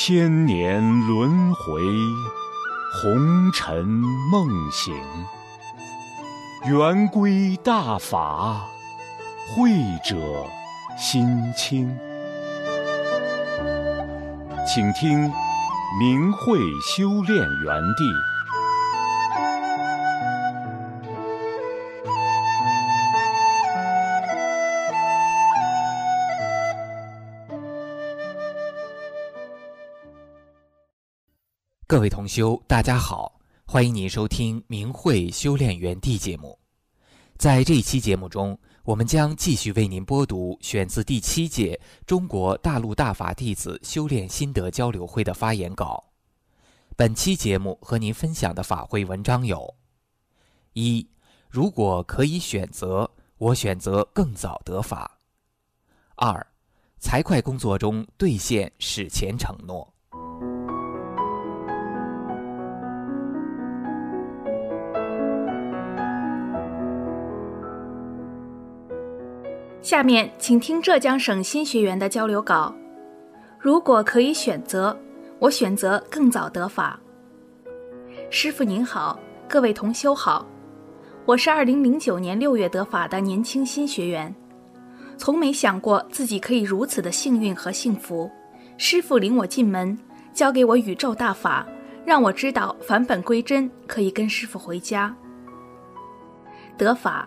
千年轮回，红尘梦醒。圆规大法，慧者心清。请听明慧修炼园地。 各位同修，大家好，欢迎您收听明慧修炼园地节目。在这一期节目中，我们将继续为您播读选自第7届中国大陆大法弟子修炼心得交流会的发言稿。本期节目和您分享的法会文章有：一、如果可以选择，我选择更早得法。二、财会工作中兑现史前承诺。 下面请听浙江省新学员的交流稿。如果可以选择，我选择更早得法。师父您好，各位同修好，我是2009年6月得法的年轻新学员，从没想过自己可以如此的幸运和幸福。师父领我进门，教给我宇宙大法，让我知道返本归真，可以跟师父回家。得法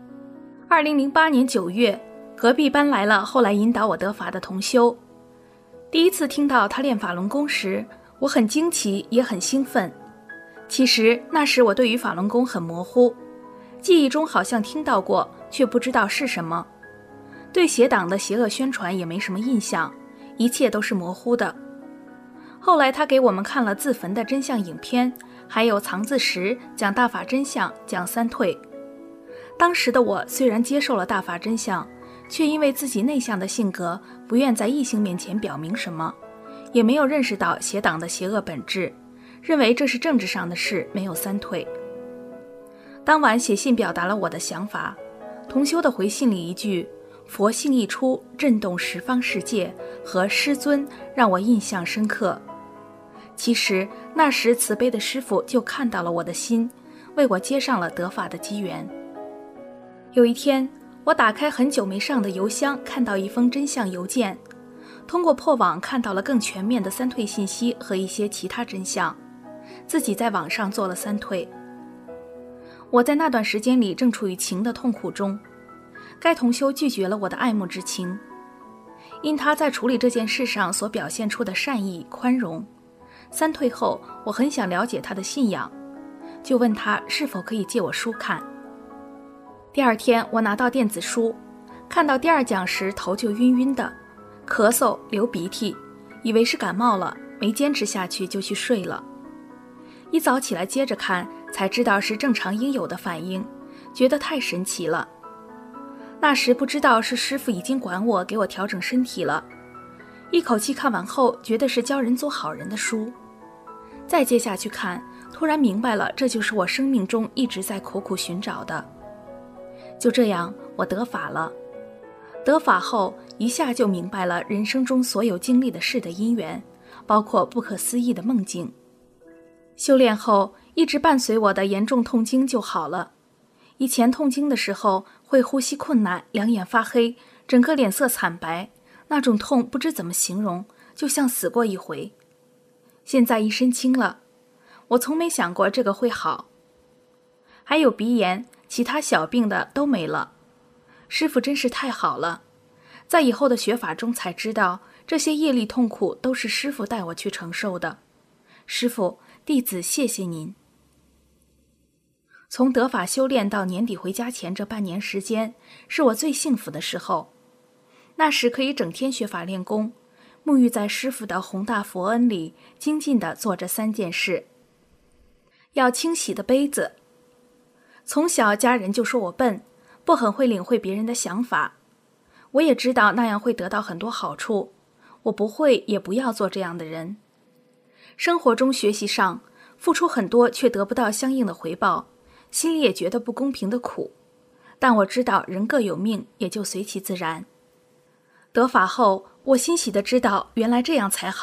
2008年9月，隔壁搬来了后来引导我得法的同修。第一次听到他练法轮功时，我很惊奇也很兴奋。其实那时我对于法轮功很模糊，记忆中好像听到过，却不知道是什么。对邪党的邪恶宣传也没什么印象，一切都是模糊的。后来他给我们看了自焚的真相影片，还有藏字石讲大法真相，讲三退。当时的我虽然接受了大法真相，却因为自己内向的性格，不愿在异性面前表明什么，也没有认识到邪党的邪恶本质，认为这是政治上的事，没有三退。当晚写信表达了我的想法，同修的回信里一句“佛性一出，震动十方世界”和师尊让我印象深刻。其实那时慈悲的师父就看到了我的心，为我接上了得法的机缘。有一天，我打开很久没上的邮箱，看到一封真相邮件，通过破网看到了更全面的三退信息和一些其他真相，自己在网上做了三退。我在那段时间里正处于情的痛苦中，该同修拒绝了我的爱慕之情，因他在处理这件事上所表现出的善意宽容。三退后，我很想了解他的信仰，就问他是否可以借我书看。第二天我拿到电子书，看到第2讲时头就晕晕的，咳嗽流鼻涕，以为是感冒了，没坚持下去就去睡了。一早起来接着看，才知道是正常应有的反应，觉得太神奇了。那时不知道是师父已经管我，给我调整身体了。一口气看完后，觉得是教人做好人的书。再接下去看，突然明白了，这就是我生命中一直在苦苦寻找的。就这样，我得法了。得法后，一下就明白了人生中所有经历的事的因缘，包括不可思议的梦境。修炼后，一直伴随我的严重痛经就好了。以前痛经的时候，会呼吸困难，两眼发黑，整个脸色惨白，那种痛不知怎么形容，就像死过一回。现在一身轻了，我从没想过这个会好。还有鼻炎，其他小病的都没了。师父真是太好了，在以后的学法中才知道，这些业力痛苦都是师父带我去承受的。师父，弟子谢谢您。从得法修炼到年底回家前这半年时间，是我最幸福的时候。那时可以整天学法练功，沐浴在师父的宏大佛恩里，精进地做这3件事。要清洗的杯子。从小家人就说我笨，不很会领会别人的想法。我也知道那样会得到很多好处，我不会也不要做这样的人。生活中学习上付出很多却得不到相应的回报，心里也觉得不公平的苦，但我知道人各有命，也就随其自然。得法后，我欣喜地知道原来这样才好，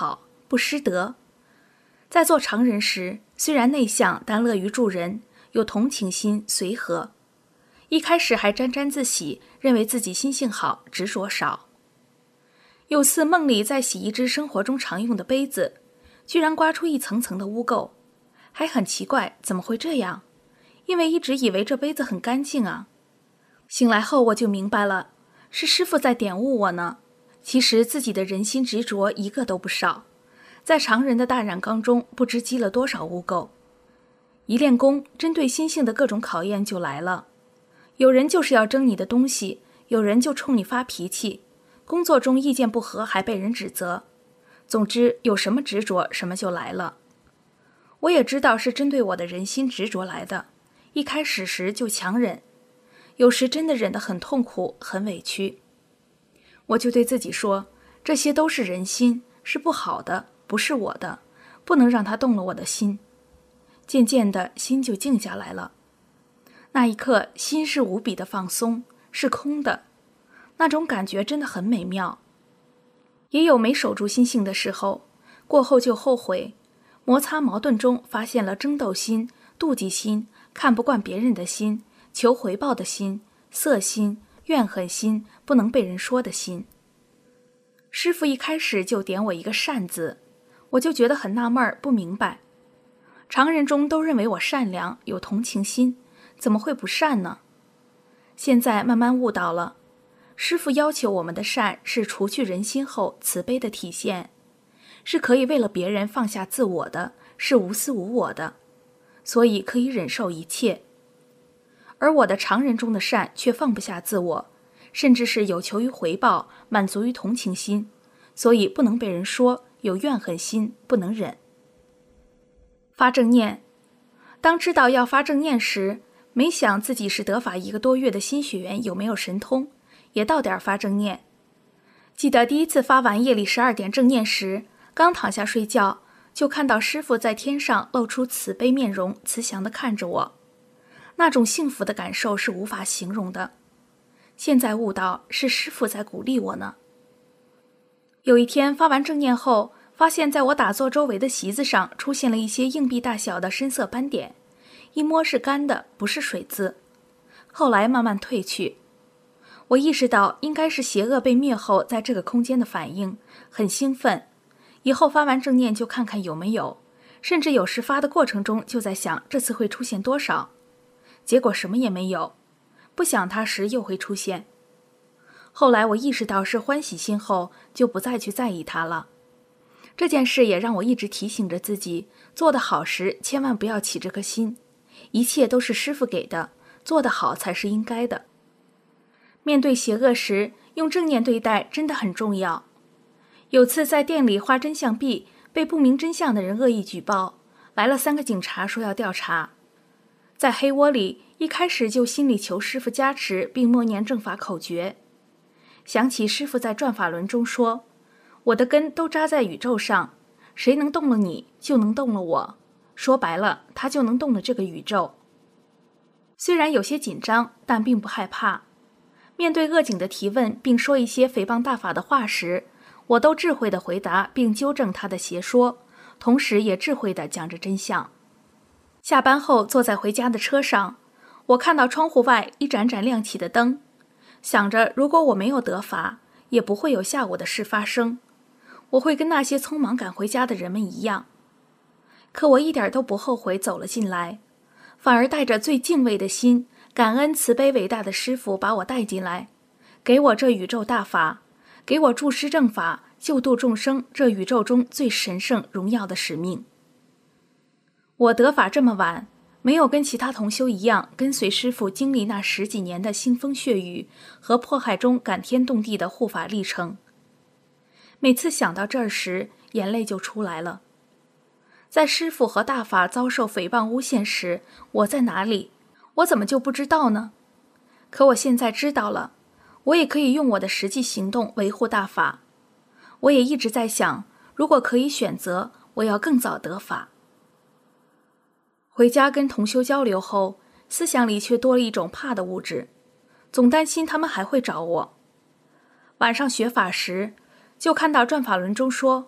不失德。在做常人时，虽然内向，但乐于助人，有同情心，随和。一开始还沾沾自喜，认为自己心性好，执着少。有次梦里在洗一只生活中常用的杯子，居然刮出一层层的污垢，还很奇怪，怎么会这样？因为一直以为这杯子很干净啊。醒来后我就明白了，是师父在点悟我呢。其实自己的人心执着一个都不少，在常人的大染缸中不知积了多少污垢。一练功，针对心性的各种考验就来了。有人就是要争你的东西，有人就冲你发脾气，工作中意见不合还被人指责。总之，有什么执着，什么就来了。我也知道是针对我的人心执着来的，一开始时就强忍，有时真的忍得很痛苦，很委屈。我就对自己说，这些都是人心，是不好的，不是我的，不能让它动了我的心。渐渐的，心就静下来了。那一刻，心是无比的放松，是空的，那种感觉真的很美妙。也有没守住心性的时候，过后就后悔，摩擦矛盾中发现了争斗心、妒忌心、看不惯别人的心、求回报的心、色心、怨恨心、不能被人说的心。师父一开始就点我一个善字，我就觉得很纳闷，不明白。常人中都认为我善良，有同情心，怎么会不善呢？现在慢慢悟到了，师父要求我们的善是除去人心后慈悲的体现，是可以为了别人放下自我的，是无私无我的，所以可以忍受一切。而我的常人中的善却放不下自我，甚至是有求于回报，满足于同情心，所以不能被人说，有怨恨心，不能忍。发正念，当知道要发正念时，没想自己是得法1个多月的新学员有没有神通，也到点发正念。记得第一次发完夜里12点正念时，刚躺下睡觉，就看到师父在天上露出慈悲面容，慈祥地看着我，那种幸福的感受是无法形容的。现在悟到是师父在鼓励我呢。有一天发完正念后，发现在我打坐周围的席子上出现了一些硬币大小的深色斑点，一摸是干的，不是水渍。后来慢慢退去，我意识到应该是邪恶被灭后在这个空间的反应，很兴奋。以后发完正念就看看有没有，甚至有时发的过程中就在想这次会出现多少，结果什么也没有，不想它时又会出现。后来我意识到是欢喜心后，就不再去在意它了。这件事也让我一直提醒着自己，做得好时千万不要起这颗心，一切都是师父给的，做得好才是应该的。面对邪恶时，用正念对待真的很重要。有次在店里画真相币，被不明真相的人恶意举报，来了3个警察说要调查。在黑窝里，一开始就心里求师父加持，并默念正法口诀。想起师父在转法轮中说，我的根都扎在宇宙上，谁能动了你，就能动了我。说白了，他就能动了这个宇宙。虽然有些紧张，但并不害怕。面对恶警的提问，并说一些诽谤大法的话时，我都智慧地回答，并纠正他的邪说，同时也智慧地讲着真相。下班后坐在回家的车上，我看到窗户外一盏盏亮起的灯，想着如果我没有得法，也不会有下午的事发生，我会跟那些匆忙赶回家的人们一样。可我一点都不后悔走了进来，反而带着最敬畏的心，感恩慈悲伟大的师父把我带进来，给我这宇宙大法，给我助师正法，救度众生这宇宙中最神圣荣耀的使命。我得法这么晚，没有跟其他同修一样跟随师父经历那10几年的腥风血雨和迫害中感天动地的护法历程。每次想到这儿时，眼泪就出来了。在师父和大法遭受诽谤诬陷时，我在哪里？我怎么就不知道呢？可我现在知道了，我也可以用我的实际行动维护大法。我也一直在想，如果可以选择，我要更早得法。回家跟同修交流后，思想里却多了一种怕的物质，总担心他们还会找我。晚上学法时，就看到转法轮中说，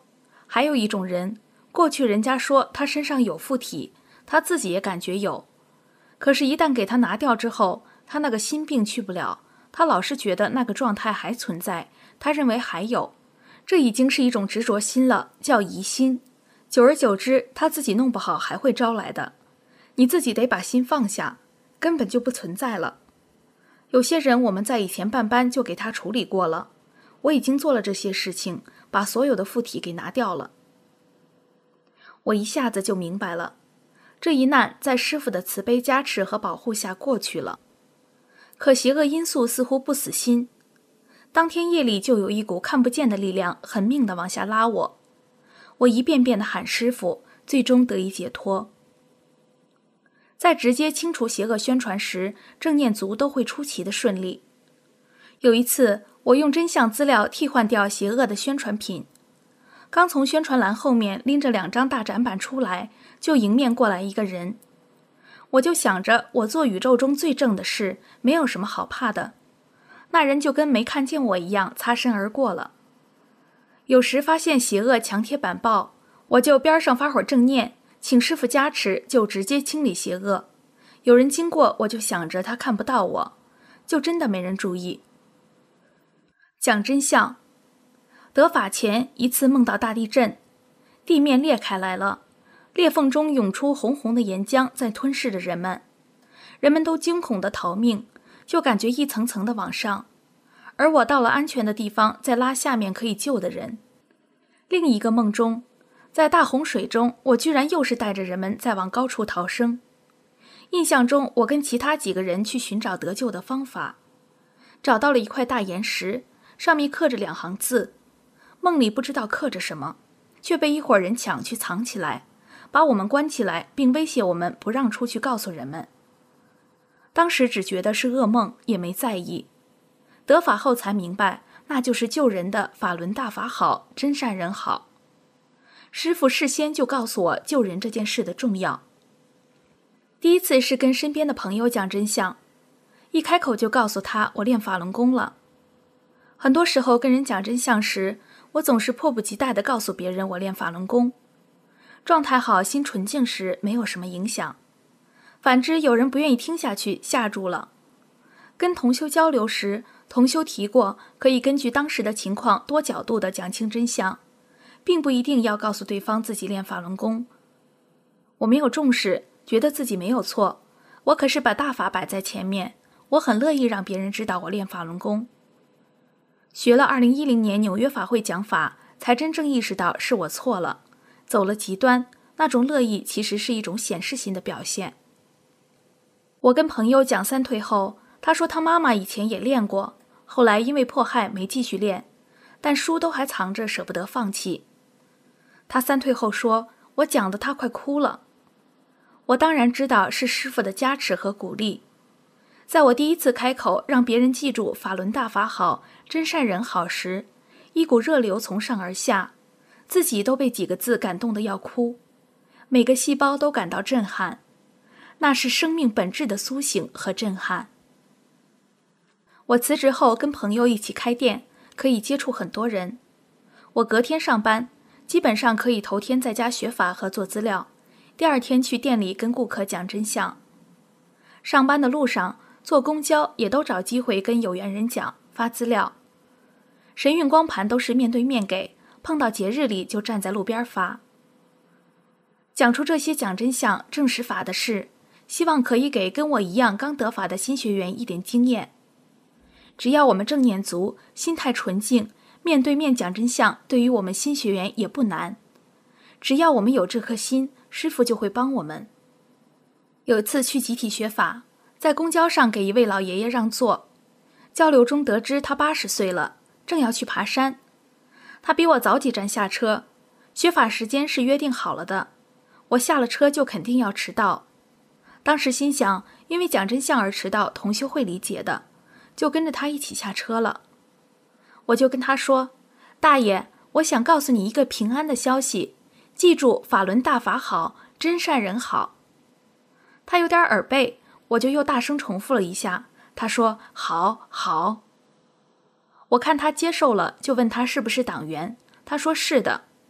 还有一种人，过去人家说他身上有附体，他自己也感觉有，可是一旦给他拿掉之后，他那个心病去不了，他老是觉得那个状态还存在，他认为还有，这已经是一种执着心了，叫疑心。久而久之，他自己弄不好还会招来的。你自己得把心放下，根本就不存在了。有些人我们在以前办班就给他处理过了，我已经做了这些事情，把所有的附体给拿掉了。我一下子就明白了，这一难在师父的慈悲加持和保护下过去了。可邪恶因素似乎不死心，当天夜里就有一股看不见的力量狠命地往下拉我，我一遍遍地喊师父，最终得以解脱。在直接清除邪恶宣传时，正念族都会出奇的顺利。有一次，我用真相资料替换掉邪恶的宣传品，刚从宣传栏后面拎着2张大展板出来，就迎面过来一个人。我就想着我做宇宙中最正的事，没有什么好怕的。那人就跟没看见我一样擦身而过了。有时发现邪恶强贴板报，我就边上发会儿正念，请师父加持，就直接清理邪恶。有人经过，我就想着他看不到我，就真的没人注意。讲真相，得法前一次梦到大地震，地面裂开来了，裂缝中涌出红红的岩浆，在吞噬着人们。人们都惊恐地逃命，就感觉一层层地往上，而我到了安全的地方，在拉下面可以救的人。另一个梦中，在大洪水中，我居然又是带着人们在往高处逃生。印象中，我跟其他几个人去寻找得救的方法，找到了一块大岩石，上面刻着2行字，梦里不知道刻着什么，却被一伙人抢去藏起来，把我们关起来，并威胁我们不让出去告诉人们。当时只觉得是噩梦，也没在意。得法后才明白，那就是救人的法轮大法好，真善人好。师父事先就告诉我救人这件事的重要。第一次是跟身边的朋友讲真相，一开口就告诉他我练法轮功了。很多时候跟人讲真相时，我总是迫不及待地告诉别人我练法轮功。状态好、心纯净时没有什么影响，反之有人不愿意听下去，吓住了。跟同修交流时，同修提过可以根据当时的情况多角度地讲清真相，并不一定要告诉对方自己练法轮功。我没有重视，觉得自己没有错，我可是把大法摆在前面，我很乐意让别人知道我练法轮功。学了2010年纽约法会讲法，才真正意识到是我错了，走了极端，那种乐意其实是一种显示心的表现。我跟朋友讲三退后，他说他妈妈以前也练过，后来因为迫害没继续练，但书都还藏着，舍不得放弃。他三退后说，我讲得他快哭了。我当然知道是师父的加持和鼓励。在我第一次开口让别人记住法轮大法好，真善人好时，一股热流从上而下，自己都被几个字感动得要哭，每个细胞都感到震撼，那是生命本质的苏醒和震撼。我辞职后跟朋友一起开店，可以接触很多人。我隔天上班，基本上可以头天在家学法和做资料，第二天去店里跟顾客讲真相。上班的路上，坐公交也都找机会跟有缘人讲，发资料。神韵光盘都是面对面给，碰到节日里就站在路边发。讲出这些讲真相、证实法的事，希望可以给跟我一样刚得法的新学员一点经验。只要我们正念足，心态纯净，面对面讲真相，对于我们新学员也不难。只要我们有这颗心，师父就会帮我们。有一次去集体学法，在公交上给一位老爷爷让座，交流中得知他80岁了，正要去爬山。他比我早几站下车，学法时间是约定好了的，我下了车就肯定要迟到。当时心想，因为讲真相而迟到，同修会理解的，就跟着他一起下车了。我就跟他说，大爷，我想告诉你一个平安的消息，记住法轮大法好，真善人好。他有点耳背，我就又大声重复了一下，他说好好。我看他接受了，就问他是不是党员，他说是的。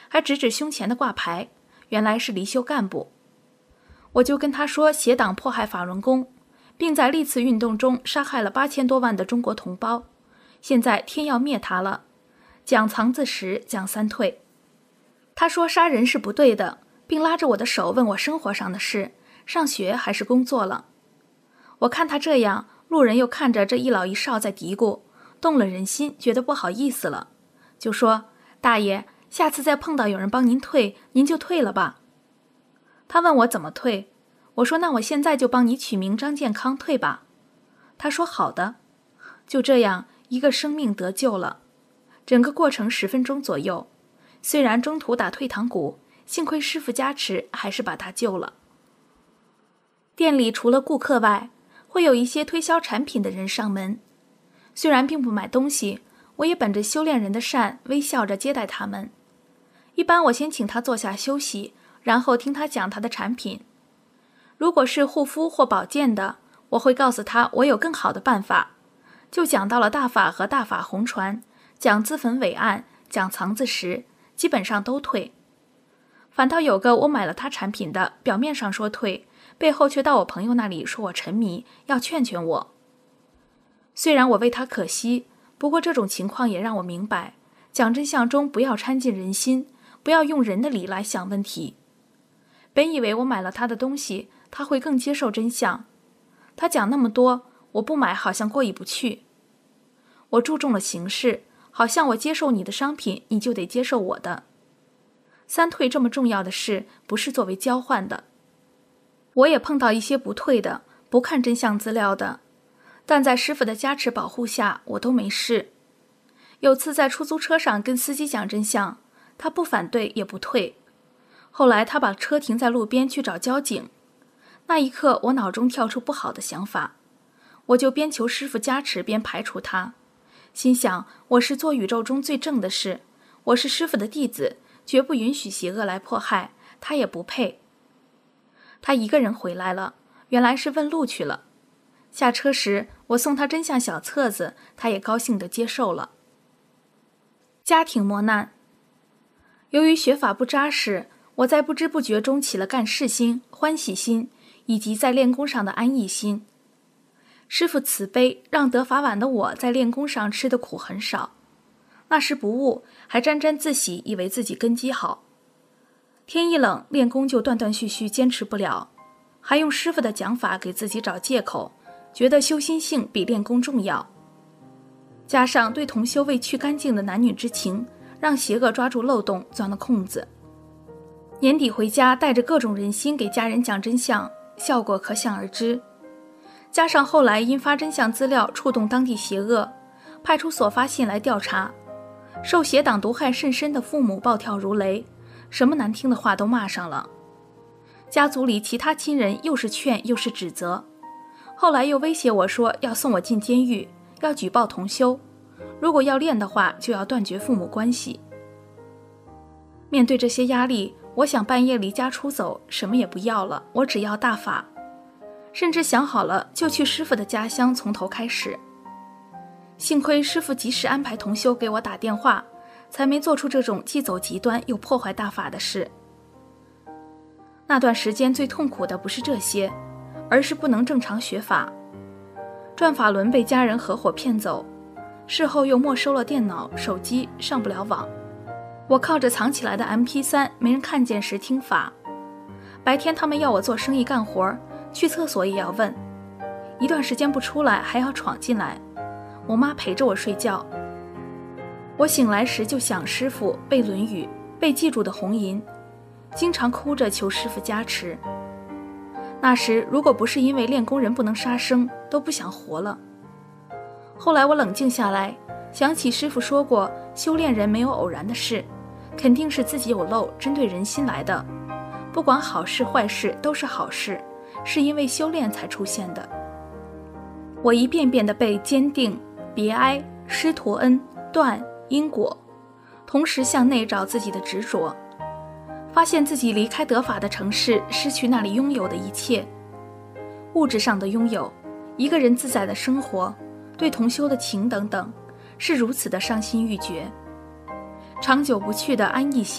还指指胸前的挂牌，原来是离休干部。我就跟他说邪党迫害法轮功，并在历次运动中杀害了8000多万的中国同胞，现在天要灭他了，讲藏自食，讲三退。他说杀人是不对的，并拉着我的手问我生活上的事，上学还是工作了。我看他这样，路人又看着这一老一少在嘀咕，动了人心，觉得不好意思了，就说大爷，下次再碰到有人帮您退，您就退了吧。他问我怎么退，我说那我现在就帮你取名张健康，退吧。他说好的。就这样，一个生命得救了。整个过程10分钟左右，虽然中途打退堂鼓，幸亏师傅加持，还是把他救了。店里除了顾客外，会有一些推销产品的人上门，虽然并不买东西，我也本着修炼人的善，微笑着接待他们。一般我先请他坐下休息，然后听他讲他的产品。如果是护肤或保健的，我会告诉他我有更好的办法，就讲到了大法和大法红传，讲自焚伟岸，讲藏自食，基本上都退。反倒有个我买了他产品的，表面上说退，背后却到我朋友那里说我沉迷，要劝劝我。虽然我为他可惜，不过这种情况也让我明白，讲真相中不要掺进人心，不要用人的理来想问题。本以为我买了他的东西，他会更接受真相。他讲那么多，我不买好像过意不去。我注重了形式，好像我接受你的商品，你就得接受我的。三退这么重要的事，不是作为交换的。我也碰到一些不退的，不看真相资料的，但在师傅的加持保护下，我都没事。有次在出租车上跟司机讲真相，他不反对也不退。后来他把车停在路边去找交警，那一刻我脑中跳出不好的想法，我就边求师傅加持边排除他，心想我是做宇宙中最正的事，我是师傅的弟子，绝不允许邪恶来迫害，他也不配。他一个人回来了，原来是问路去了。下车时我送他真相小册子，他也高兴地接受了。家庭磨难。由于学法不扎实，我在不知不觉中起了干事心、欢喜心，以及在练功上的安逸心。师父慈悲，让得法晚的我在练功上吃的苦很少。那时不悟，还沾沾自喜，以为自己根基好。天一冷，练功就断断续续坚持不了，还用师父的讲法给自己找借口，觉得修心性比练功重要。加上对同修未去干净的男女之情，让邪恶抓住漏洞，钻了空子。年底回家，带着各种人心给家人讲真相，效果可想而知。加上后来因发真相资料触动当地邪恶，派出所发信来调查，受邪党毒害甚深的父母暴跳如雷，什么难听的话都骂上了。家族里其他亲人又是劝又是指责，后来又威胁我说要送我进监狱，要举报同修，如果要练的话就要断绝父母关系。面对这些压力，我想半夜离家出走，什么也不要了，我只要大法，甚至想好了就去师父的家乡从头开始。幸亏师父及时安排同修给我打电话，才没做出这种既走极端又破坏大法的事。那段时间最痛苦的不是这些，而是不能正常学法。转法轮被家人合伙骗走，事后又没收了电脑、手机，上不了网。我靠着藏起来的 MP3， 没人看见时听法。白天他们要我做生意干活，去厕所也要问，一段时间不出来还要闯进来。我妈陪着我睡觉。我醒来时就想师父，背论语，背记住的红银，经常哭着求师父加持。那时如果不是因为练功人不能杀生，都不想活了。后来我冷静下来，想起师父说过，修炼人没有偶然的事，肯定是自己有漏，针对人心来的。不管好事坏事都是好事，是因为修炼才出现的。我一遍遍地背坚定、别哀、师陀恩、断、因果，同时向内找自己的执着，发现自己离开得法的城市，失去那里拥有的一切。物质上的拥有，一个人自在的生活，对同修的情等等，是如此的伤心欲绝。长久不去的安逸心，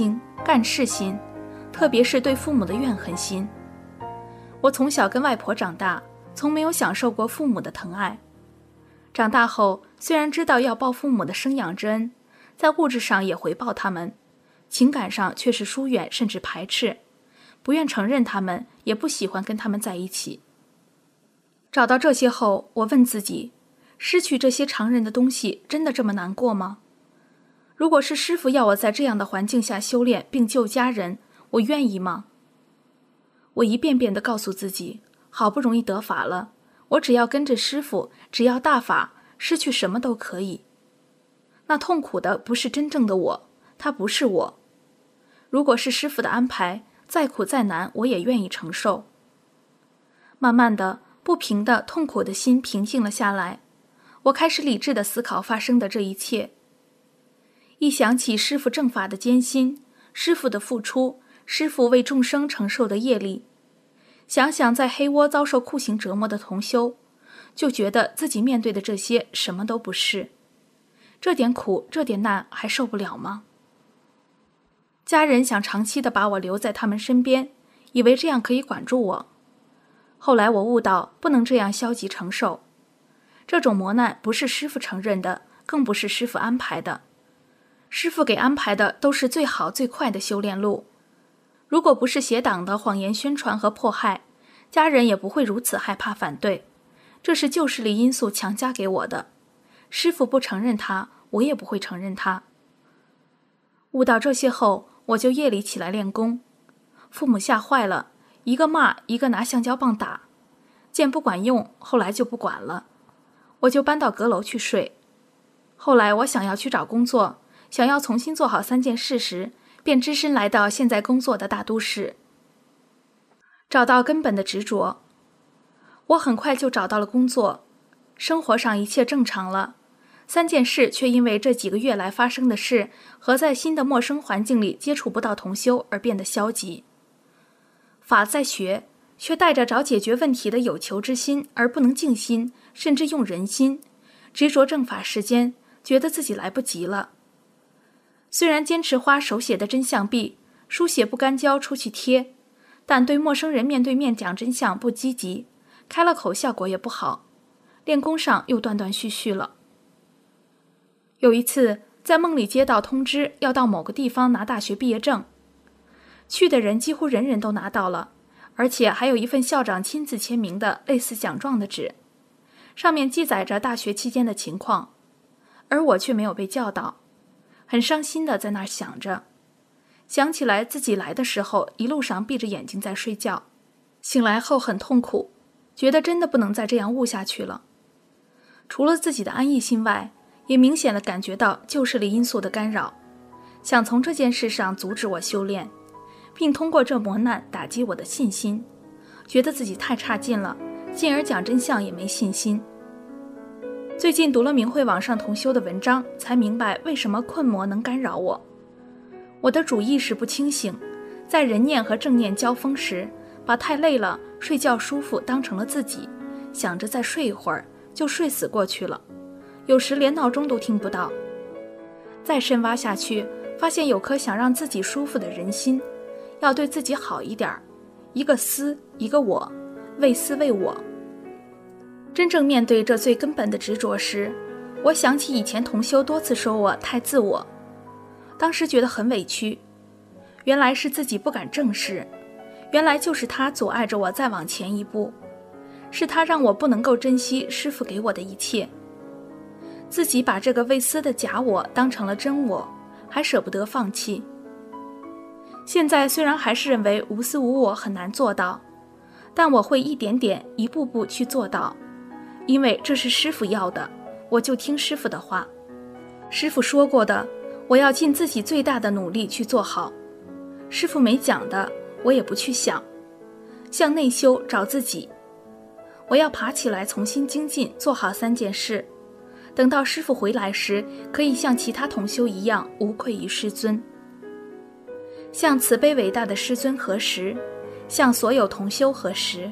干事心，特别是对父母的怨恨心。我从小跟外婆长大，从没有享受过父母的疼爱。长大后，虽然知道要报父母的生养之恩，在物质上也回报他们，情感上却是疏远甚至排斥，不愿承认他们，也不喜欢跟他们在一起。找到这些后，我问自己，失去这些常人的东西真的这么难过吗？如果是师父要我在这样的环境下修炼并救家人，我愿意吗？我一遍遍地告诉自己，好不容易得法了，我只要跟着师父，只要大法，失去什么都可以。那痛苦的不是真正的我，他不是我。如果是师父的安排，再苦再难，我也愿意承受。慢慢的，不平的痛苦的心平静了下来，我开始理智地思考发生的这一切。一想起师父正法的艰辛，师父的付出，师父为众生承受的业力，想想在黑窝遭受酷刑折磨的同修，就觉得自己面对的这些什么都不是。这点苦，这点难还受不了吗？家人想长期地把我留在他们身边，以为这样可以管住我。后来我悟到，不能这样消极承受。这种磨难不是师父承认的，更不是师父安排的。师父给安排的都是最好最快的修炼路。如果不是邪党的谎言宣传和迫害，家人也不会如此害怕反对。这是旧势力因素强加给我的。师父不承认他，我也不会承认他。悟到这些后，我就夜里起来练功。父母吓坏了，一个骂，一个拿橡胶棒打。见不管用，后来就不管了。我就搬到阁楼去睡。后来我想要去找工作，想要重新做好3件事时，便只身来到现在工作的大都市。找到根本的执着。我很快就找到了工作，生活上一切正常了。3件事却因为这几个月来发生的事和在新的陌生环境里接触不到同修而变得消极。法在学，却带着找解决问题的有求之心，而不能静心，甚至用人心，执着正法时间，觉得自己来不及了。虽然坚持花手写的真相币，书写不干胶出去贴，但对陌生人面对面讲真相不积极，开了口效果也不好，练功上又断断续续了。有一次在梦里接到通知，要到某个地方拿大学毕业证，去的人几乎人人都拿到了，而且还有一份校长亲自签名的类似奖状的纸，上面记载着大学期间的情况，而我却没有被叫到，很伤心的在那儿想着，想起来自己来的时候一路上闭着眼睛在睡觉，醒来后很痛苦，觉得真的不能再这样悟下去了。除了自己的安逸心外，也明显地感觉到旧势力因素的干扰，想从这件事上阻止我修炼，并通过这磨难打击我的信心，觉得自己太差劲了，进而讲真相也没信心。最近读了明慧网上同修的文章，才明白为什么困魔能干扰我。我的主意识不清醒，在人念和正念交锋时，把太累了睡觉舒服当成了自己，想着再睡一会儿就睡死过去了，有时连闹钟都听不到。再深挖下去，发现有颗想让自己舒服的人心，要对自己好一点，一个思，一个我，为思为我。真正面对这最根本的执着时，我想起以前同修多次说我太自我，当时觉得很委屈，原来是自己不敢正视，原来就是他阻碍着我再往前一步，是他让我不能够珍惜师父给我的一切。自己把这个为私的假我当成了真我，还舍不得放弃。现在虽然还是认为无私无我很难做到，但我会一点点一步步去做到，因为这是师父要的，我就听师父的话。师父说过的，我要尽自己最大的努力去做好。师父没讲的，我也不去想。向内修，找自己。我要爬起来重新精进，做好3件事。等到师父回来时，可以像其他同修一样无愧于师尊。向慈悲伟大的师尊核实，向所有同修核实。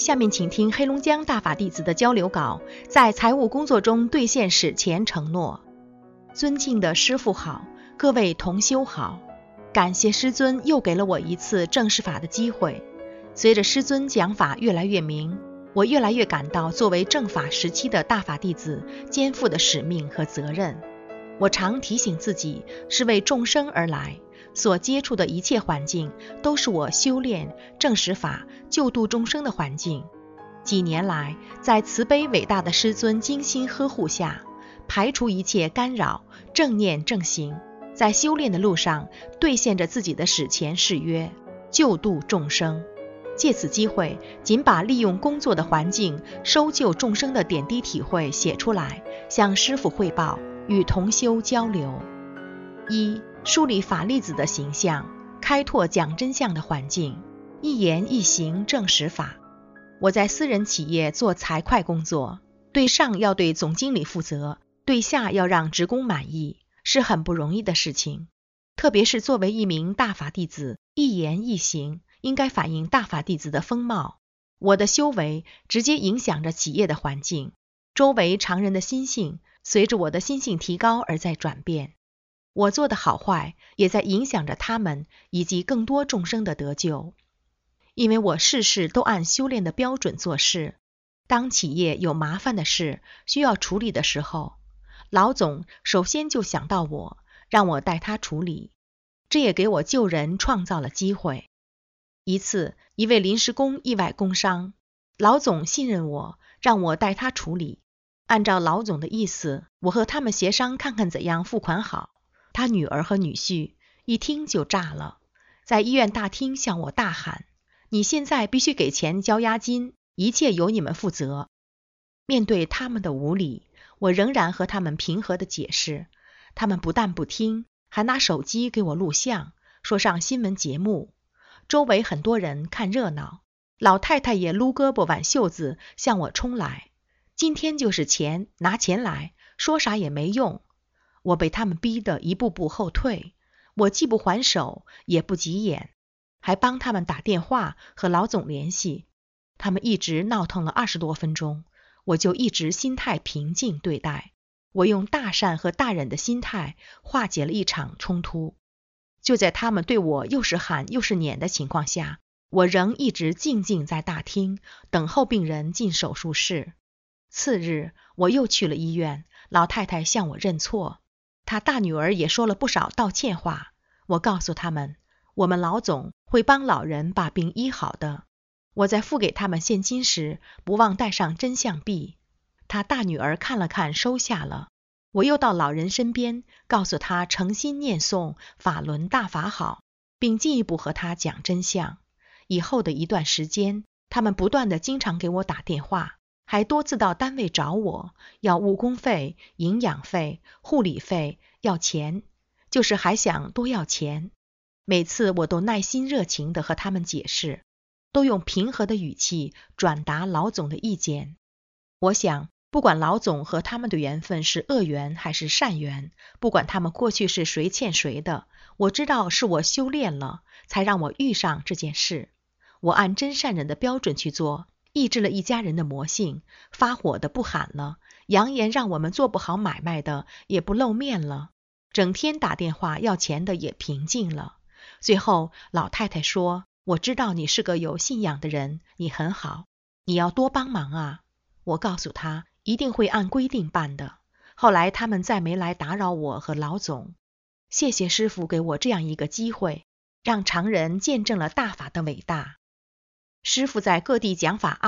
下面请听黑龙江大法弟子的交流稿，在财务工作中兑现史前承诺。尊敬的师父好，各位同修好，感谢师尊又给了我一次证实法的机会。随着师尊讲法越来越明，我越来越感到作为正法时期的大法弟子肩负的使命和责任。我常提醒自己，是为众生而来，所接触的一切环境都是我修炼证实法救度众生的环境。几年来，在慈悲伟大的师尊精心呵护下，排除一切干扰，正念正行，在修炼的路上兑现着自己的史前誓约，救度众生。借此机会，仅把利用工作的环境收救众生的点滴体会写出来，向师父汇报，与同修交流。一、树立法粒子的形象，开拓讲真相的环境，一言一行证实法。我在私人企业做财会工作，对上要对总经理负责，对下要让职工满意，是很不容易的事情。特别是作为一名大法弟子，一言一行应该反映大法弟子的风貌。我的修为直接影响着企业的环境，周围常人的心性随着我的心性提高而在转变。我做的好坏也在影响着他们以及更多众生的得救。因为我事事都按修炼的标准做事，当企业有麻烦的事需要处理的时候，老总首先就想到我，让我带他处理，这也给我救人创造了机会。一次，一位临时工意外工伤，老总信任我，让我带他处理。按照老总的意思，我和他们协商看看怎样付款好。他女儿和女婿一听就炸了，在医院大厅向我大喊：你现在必须给钱交押金，一切由你们负责。面对他们的无理，我仍然和他们平和地解释，他们不但不听，还拿手机给我录像，说上新闻节目。周围很多人看热闹，老太太也撸胳膊挽袖子向我冲来，今天就是钱，拿钱来，说啥也没用。我被他们逼得一步步后退，我既不还手，也不急眼，还帮他们打电话和老总联系。他们一直闹腾了20多分钟，我就一直心态平静对待。我用大善和大忍的心态化解了一场冲突。就在他们对我又是喊又是撵的情况下，我仍一直静静在大厅等候病人进手术室。次日，我又去了医院，老太太向我认错，她大女儿也说了不少道歉话。我告诉他们，我们老总会帮老人把病医好的。我在付给他们现金时，不忘带上真相币。他大女儿看了看，收下了。我又到老人身边，告诉他诚心念诵法轮大法好，并进一步和他讲真相。以后的一段时间，他们不断地经常给我打电话，还多次到单位找我，要误工费、营养费、护理费，要钱，就是还想多要钱。每次我都耐心热情地和他们解释，都用平和的语气转达老总的意见。我想，不管老总和他们的缘分是恶缘还是善缘，不管他们过去是谁欠谁的，我知道是我修炼了，才让我遇上这件事。我按真善人的标准去做，抑制了一家人的魔性，发火的不喊了，扬言让我们做不好买卖的也不露面了，整天打电话要钱的也平静了。最后老太太说，我知道你是个有信仰的人，你很好，你要多帮忙啊。我告诉她一定会按规定办的。后来他们再没来打扰我和老总。谢谢师父给我这样一个机会，让常人见证了大法的伟大。师父在各地讲法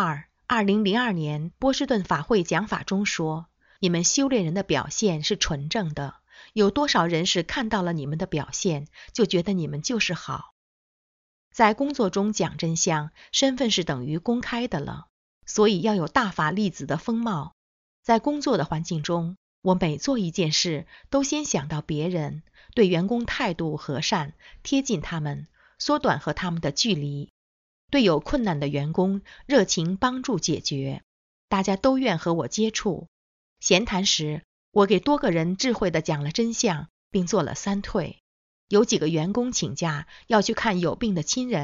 2002年波士顿法会讲法中说，你们修炼人的表现是纯正的，有多少人是看到了你们的表现，就觉得你们就是好。在工作中讲真相，身份是等于公开的了，所以要有大法粒子的风貌。在工作的环境中，我每做一件事都先想到别人，对员工态度和善，贴近他们，缩短和他们的距离。对有困难的员工热情帮助解决，大家都愿和我接触。闲谈时，我给多个人智慧地讲了真相，并做了3退。有几个员工请假要去看有病的亲人，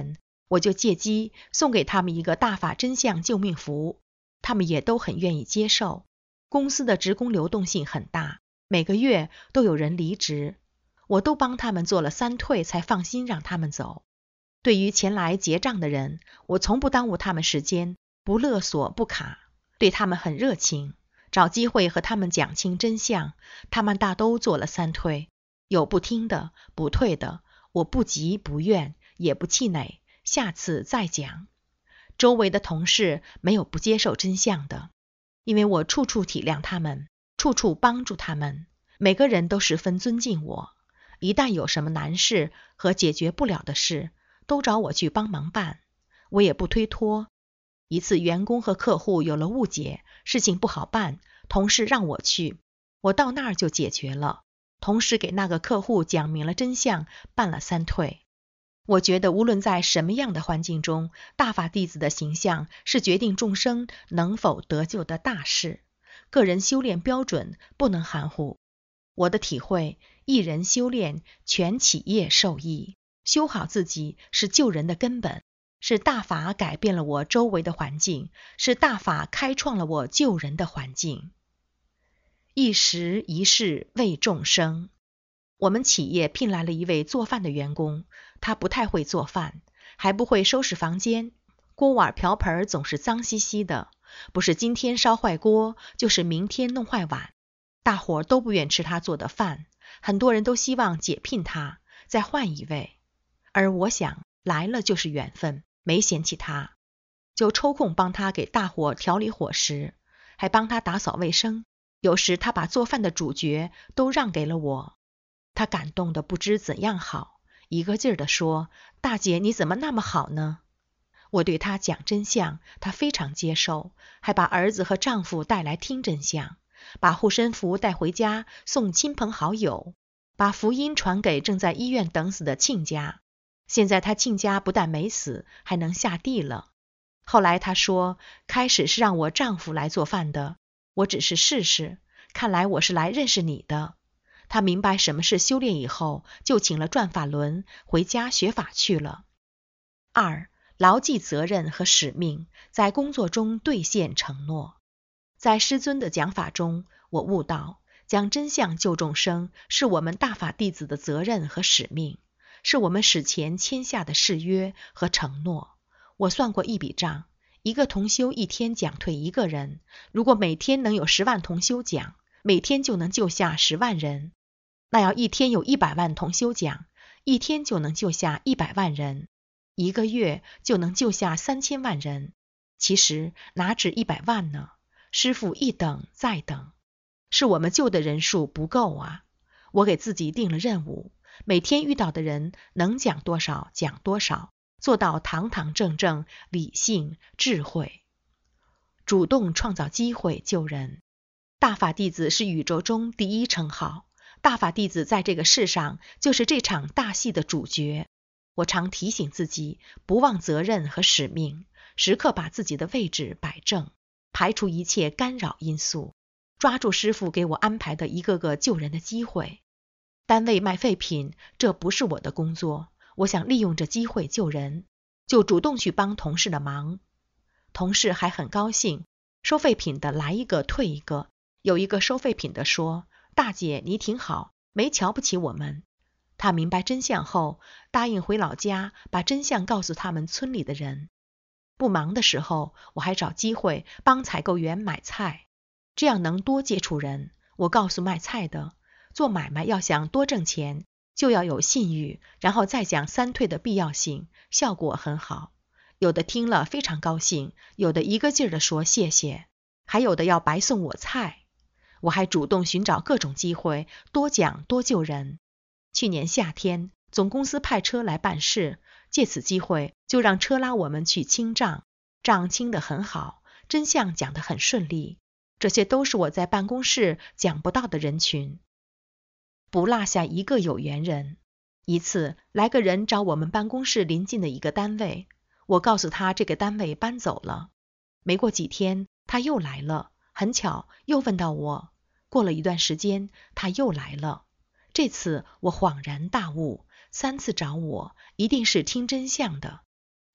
我就借机送给他们一个大法真相救命符，他们也都很愿意接受。公司的职工流动性很大，每个月都有人离职，我都帮他们做了3退才放心让他们走。对于前来结账的人，我从不耽误他们时间，不勒索不卡，对他们很热情，找机会和他们讲清真相。他们大都做了3退，有不听的不退的，我不急不怨也不气馁，下次再讲。周围的同事没有不接受真相的，因为我处处体谅他们，处处帮助他们，每个人都十分尊敬我。一旦有什么难事和解决不了的事，都找我去帮忙办，我也不推脱。一次员工和客户有了误解，事情不好办，同事让我去，我到那儿就解决了。同时给那个客户讲明了真相，办了3退。我觉得无论在什么样的环境中，大法弟子的形象是决定众生能否得救的大事。个人修炼标准不能含糊。我的体会，一人修炼，全企业受益。修好自己是救人的根本，是大法改变了我周围的环境，是大法开创了我救人的环境。一时一事为众生。我们企业聘来了一位做饭的员工，他不太会做饭，还不会收拾房间，锅碗瓢盆总是脏兮兮的，不是今天烧坏锅，就是明天弄坏碗。大伙都不愿吃他做的饭，很多人都希望解聘他，再换一位。而我想，来了就是缘分，没嫌弃他，就抽空帮他给大伙调理伙食，还帮他打扫卫生。有时他把做饭的主角都让给了我，他感动得不知怎样好，一个劲儿地说：大姐你怎么那么好呢？我对他讲真相，他非常接受，还把儿子和丈夫带来听真相，把护身符带回家送亲朋好友，把福音传给正在医院等死的亲家。现在他亲家不但没死，还能下地了。后来他说，开始是让我丈夫来做饭的，我只是试试，看来我是来认识你的。他明白什么是修炼以后，就请了转法轮，回家学法去了。2. 牢记责任和使命，在工作中兑现承诺。在师尊的讲法中，我悟到，讲真相救众生是我们大法弟子的责任和使命，是我们史前签下的誓约和承诺。我算过一笔账，一个同修一天讲退一个人，如果每天能有10万同修讲，每天就能救下10万人。那要一天有100万同修讲，一天就能救下100万人，一个月就能救下3000万人。其实哪止100万呢？师父一等再等，是我们救的人数不够啊。我给自己定了任务，每天遇到的人能讲多少讲多少，做到堂堂正正、理性、智慧，主动创造机会救人。大法弟子是宇宙中第一称号，大法弟子在这个世上就是这场大戏的主角。我常提醒自己，不忘责任和使命，时刻把自己的位置摆正，排除一切干扰因素，抓住师父给我安排的一个个救人的机会。单位卖废品，这不是我的工作，我想利用这机会救人，就主动去帮同事的忙。同事还很高兴，收废品的来一个退一个。有一个收废品的说，大姐你挺好，没瞧不起我们。他明白真相后，答应回老家把真相告诉他们村里的人。不忙的时候，我还找机会帮采购员买菜，这样能多接触人。我告诉卖菜的，做买卖要想多挣钱，就要有信誉，然后再讲3退的必要性，效果很好。有的听了非常高兴，有的一个劲儿地说谢谢，还有的要白送我菜。我还主动寻找各种机会，多讲多救人。去年夏天，总公司派车来办事，借此机会就让车拉我们去清账，账清得很好，真相讲得很顺利。这些都是我在办公室讲不到的人群，不落下一个有缘人。一次来个人找我们办公室邻近的一个单位，我告诉他这个单位搬走了。没过几天他又来了，很巧又问到我。过了一段时间他又来了，这次我恍然大悟，3次找我一定是听真相的。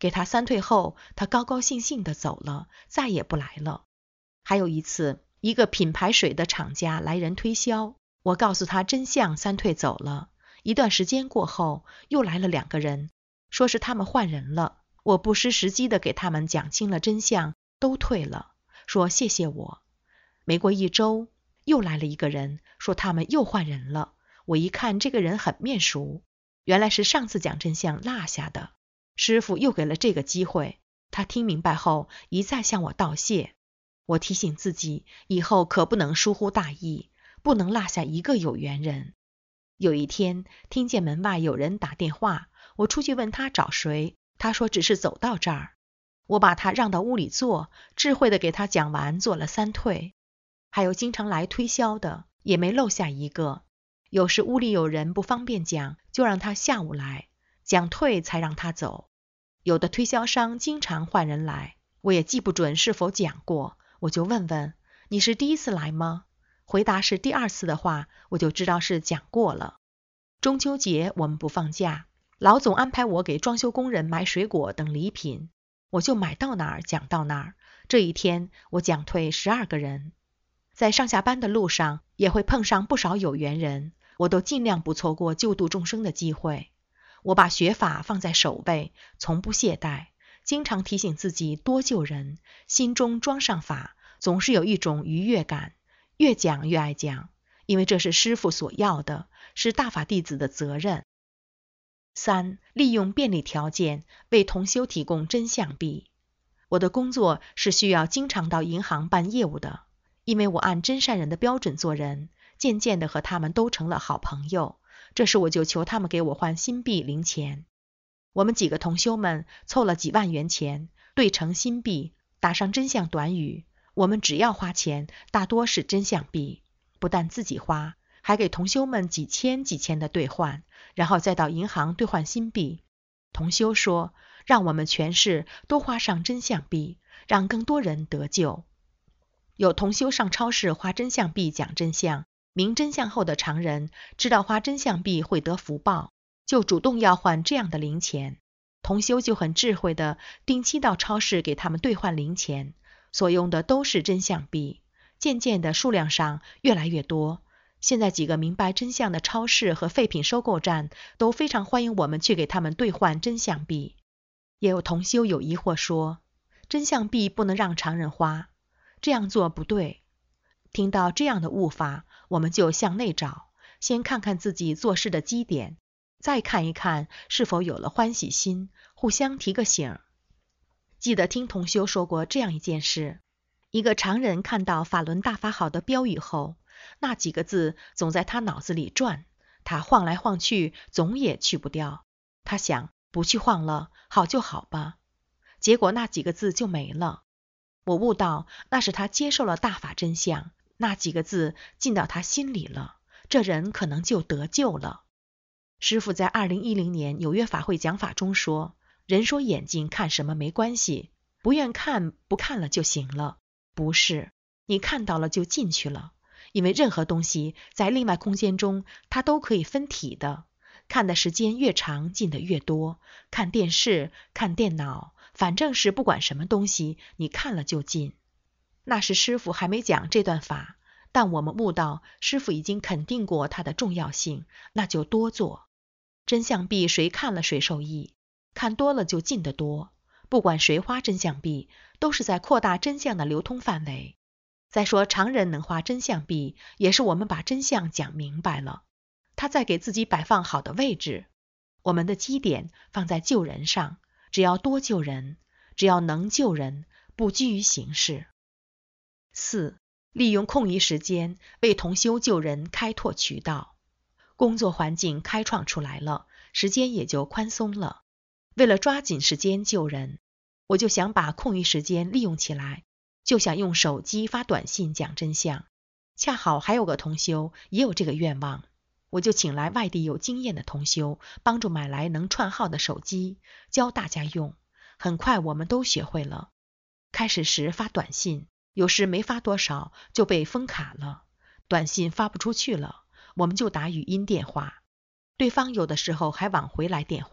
给他3退后，他高高兴兴地走了，再也不来了。还有一次，一个品牌水的厂家来人推销，我告诉他真相，3退走了。一段时间过后，又来了2个人，说是他们换人了。我不失时机地给他们讲清了真相，都退了，说谢谢我。没过1周，又来了一个人，说他们又换人了。我一看这个人很面熟，原来是上次讲真相落下的。师傅又给了这个机会，他听明白后一再向我道谢。我提醒自己，以后可不能疏忽大意，不能落下一个有缘人。有一天，听见门外有人打电话，我出去问他找谁，他说只是走到这儿。我把他让到屋里坐，智慧地给他讲完，做了3退。还有经常来推销的，也没漏下一个。有时屋里有人不方便讲，就让他下午来，讲退才让他走。有的推销商经常换人来，我也记不准是否讲过，我就问问，你是第1次来吗？回答是第2次的话，我就知道是讲过了。中秋节我们不放假，老总安排我给装修工人买水果等礼品，我就买到哪儿讲到哪儿。这一天我讲退12个人。在上下班的路上也会碰上不少有缘人，我都尽量不错过救度众生的机会。我把学法放在首位，从不懈怠，经常提醒自己多救人，心中装上法，总是有一种愉悦感，越讲越爱讲，因为这是师父所要的，是大法弟子的责任。3. 利用便利条件为同修提供真相币。我的工作是需要经常到银行办业务的，因为我按真善人的标准做人，渐渐的和他们都成了好朋友。这时我就求他们给我换新币零钱。我们几个同修们凑了几万元钱，兑成新币，打上真相短语。我们只要花钱，大多是真相币，不但自己花，还给同修们几千几千的兑换，然后再到银行兑换新币。同修说，让我们全市都花上真相币，让更多人得救。有同修上超市花真相币讲真相，明真相后的常人知道花真相币会得福报，就主动要换这样的零钱。同修就很智慧的定期到超市给他们兑换零钱，所用的都是真相币，渐渐的数量上越来越多。现在几个明白真相的超市和废品收购站都非常欢迎我们去给他们兑换真相币。也有同修有疑惑说，真相币不能让常人花，这样做不对。听到这样的悟法，我们就向内找，先看看自己做事的基点，再看一看是否有了欢喜心，互相提个醒。记得听同修说过这样一件事，一个常人看到法轮大法好的标语后，那几个字总在他脑子里转，他晃来晃去总也去不掉。他想，不去晃了，好就好吧。结果那几个字就没了。我悟到，那是他接受了大法真相，那几个字进到他心里了，这人可能就得救了。师父在2010年纽约法会讲法中说，人说眼睛看什么没关系，不愿看不看了就行了。不是，你看到了就进去了，因为任何东西在另外空间中它都可以分体的，看的时间越长进的越多，看电视看电脑，反正是不管什么东西你看了就进。那时师父还没讲这段法，但我们悟到师父已经肯定过它的重要性，那就多做。真相币谁看了谁受益，看多了就进得多，不管谁花真相币，都是在扩大真相的流通范围。再说常人能花真相币，也是我们把真相讲明白了，他在给自己摆放好的位置。我们的基点放在救人上，只要多救人，只要能救人，不拘于形式。4. 利用空余时间为同修救人开拓渠道。工作环境开创出来了，时间也就宽松了。为了抓紧时间救人，我就想把空余时间利用起来，就想用手机发短信讲真相。恰好还有个同修也有这个愿望，我就请来外地有经验的同修，帮助买来能串号的手机，教大家用。很快我们都学会了。开始时发短信，有时没发多少就被封卡了，短信发不出去了，我们就打语音电话，对方有的时候还往回来电话，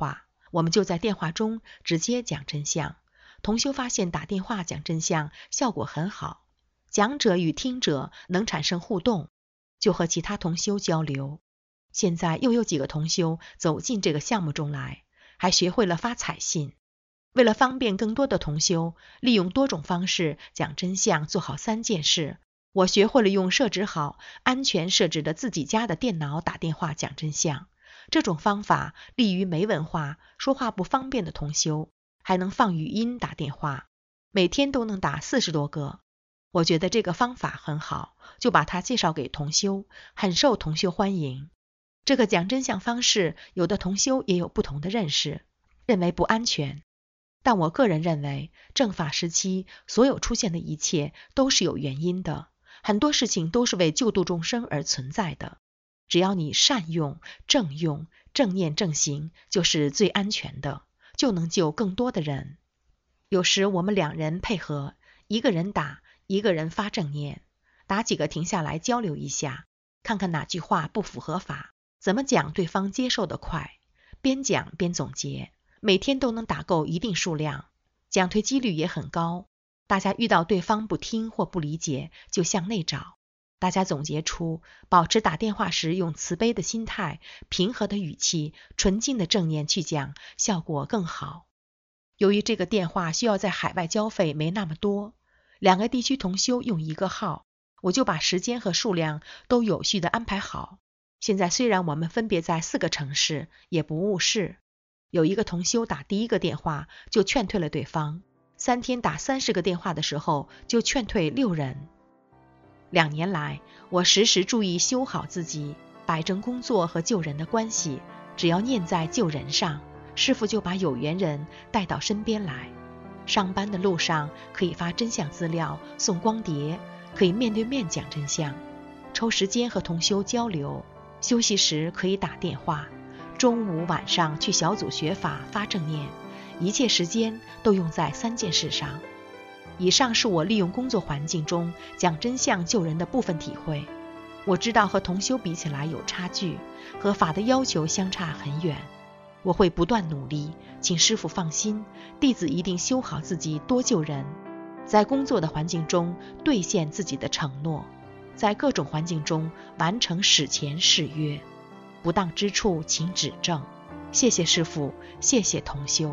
我们就在电话中直接讲真相。同修发现打电话讲真相效果很好，讲者与听者能产生互动，就和其他同修交流。现在又有几个同修走进这个项目中来，还学会了发彩信。为了方便更多的同修，利用多种方式讲真相，做好3件事。我学会了用设置好、安全设置的自己家的电脑打电话讲真相。这种方法利于没文化、说话不方便的同修，还能放语音打电话，每天都能打40多个。我觉得这个方法很好，就把它介绍给同修，很受同修欢迎。这个讲真相方式，有的同修也有不同的认识，认为不安全。但我个人认为，正法时期所有出现的一切都是有原因的，很多事情都是为救度众生而存在的。只要你善用、正用、正念正行，就是最安全的，就能救更多的人。有时我们2人配合，一个人打，一个人发正念，打几个停下来交流一下，看看哪句话不符合法，怎么讲对方接受得快，边讲边总结，每天都能打够一定数量，讲退几率也很高。大家遇到对方不听或不理解，就向内找。大家总结出，保持打电话时用慈悲的心态、平和的语气、纯净的正念去讲，效果更好。由于这个电话需要在海外交费没那么多，2个地区同修用1个号，我就把时间和数量都有序地安排好。现在虽然我们分别在4个城市，也不误事。有一个同修打第1个电话就劝退了对方，3天打30个电话的时候就劝退6人。2年来，我时时注意修好自己，摆正工作和救人的关系。只要念在救人上，师父就把有缘人带到身边来。上班的路上可以发真相资料，送光碟，可以面对面讲真相，抽时间和同修交流，休息时可以打电话，中午晚上去小组学法发正念，一切时间都用在3件事上。以上是我利用工作环境中讲真相救人的部分体会。我知道和同修比起来有差距，和法的要求相差很远。我会不断努力，请师父放心，弟子一定修好自己，多救人，在工作的环境中兑现自己的承诺，在各种环境中完成史前誓约。不当之处请指正。谢谢师父，谢谢同修。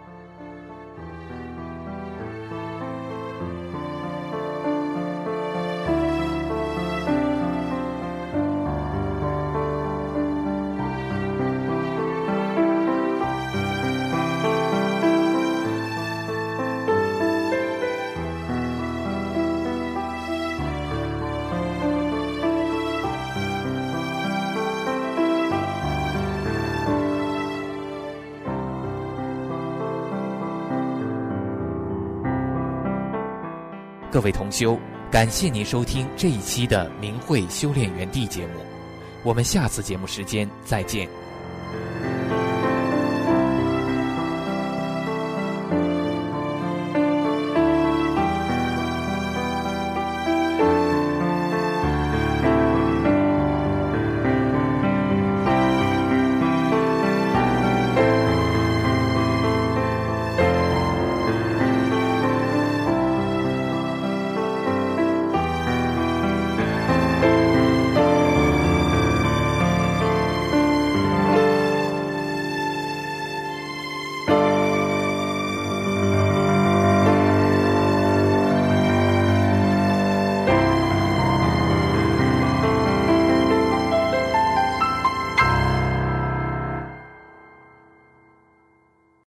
各位同修，感谢您收听这一期的明慧修炼园地节目，我们下次节目时间再见。